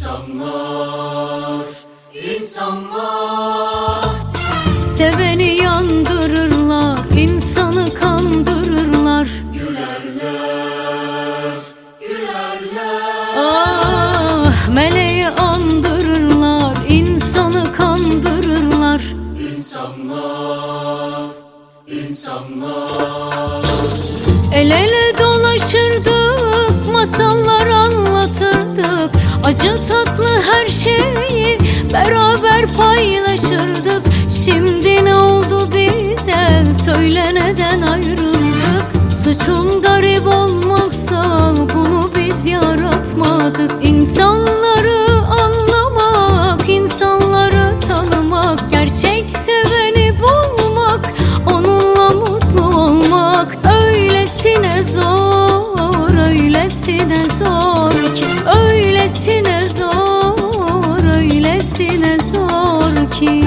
İnsanlar, insanlar. Seveni yandırırlar, insanı kandırırlar. Gülerler, gülerler. Ah, meleği andırırlar, insanı kandırırlar. İnsanlar, insanlar. El ele dolaşırdık, masallar anlatırdık. Acı tatlı her şeyi beraber paylaşırdık. Şimdi ne oldu bize, söyle neden ayrıldık? Suçum garip olmaksa bunu biz yaratmadık. İnsanları anlamak, insanları tanımak, gerçek seveni bulmak, onunla mutlu olmak öylesine zor, öylesine zor ki, öylesine zor, öylesine zor ki.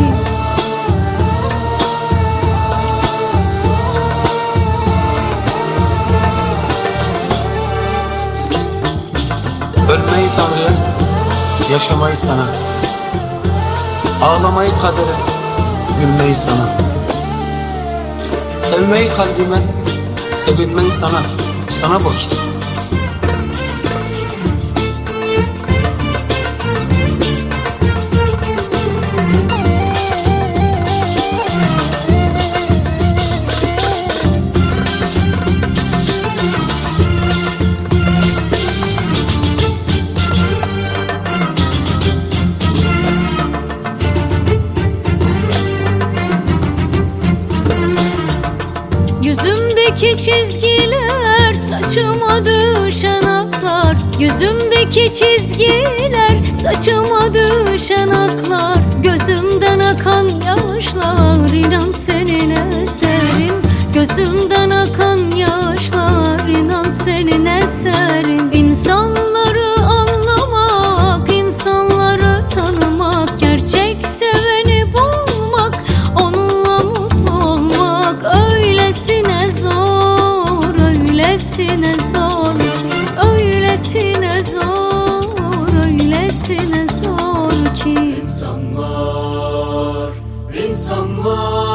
Ölmeyi Tanrı'ya, yaşamayı sana, ağlamayı kadere, gülmeyi sana, sevmeyi kalbime, sevilmeyi sana, sana borç. Yüzümdeki çizgiler, saçıma düşen aklar. Yüzümdeki çizgiler, saçıma düşen aklar. Gözümden akan yaşlar, inan senin eserin. Gözümden akan yaşlar, inan senin eserin. İnsanları anlamak, insanları tanımak, gerçek seveni bulmak, onunla mutlu olmak öylesine zor, öylesine zor, öylesine zor, öylesine zor ki. İnsanlar, insanlar.